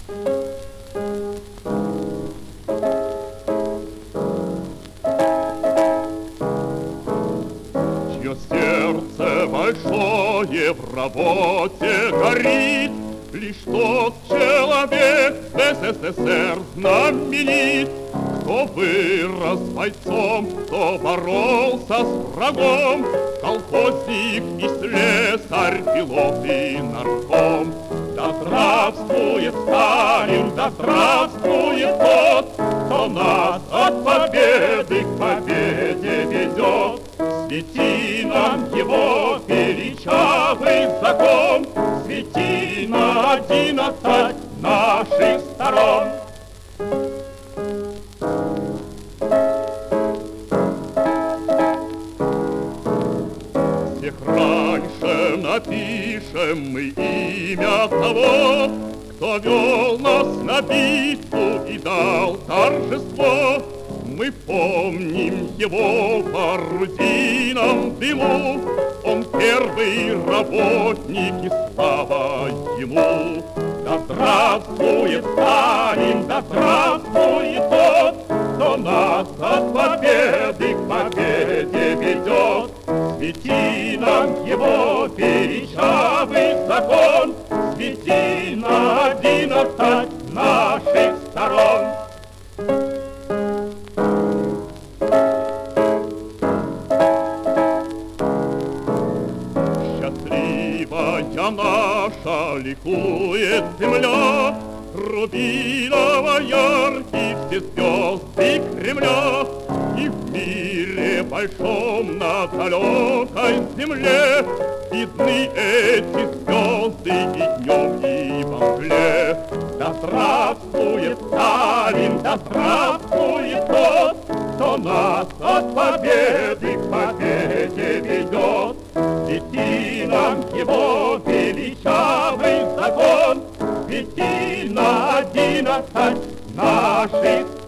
Чье сердце большое в работе горит, лишь тот человек в СССР знаменит, кто вырос бойцом, кто боролся с врагом, колхозник и слесарь, пилот и нарком. Да здравствует Сталин, да здравствует тот, кто нас от победы к победе ведет. Свети нам его величавый закон, свети на 11 наших сторон. Всех раньше напишем мы имя того, кто вел нас на битву и дал торжество. Мы помним его в орудийном дыму, он первый работник, и слава ему. Да здравствует Сталин, да здравствует тот, кто нас от победы к победе ведет. Свети нам его величавый закон, свети на 11 наших сторон. Счастливая наша ликует земля, рубиново яркие все звезды Кремля. И в мире большом на далекой земле видны эти звезды и днем, и во мгле. Да здравствует Сталин, да здравствует тот, кто нас от победы к победе ведет. Свети нам его величавый закон, свети на 11 наших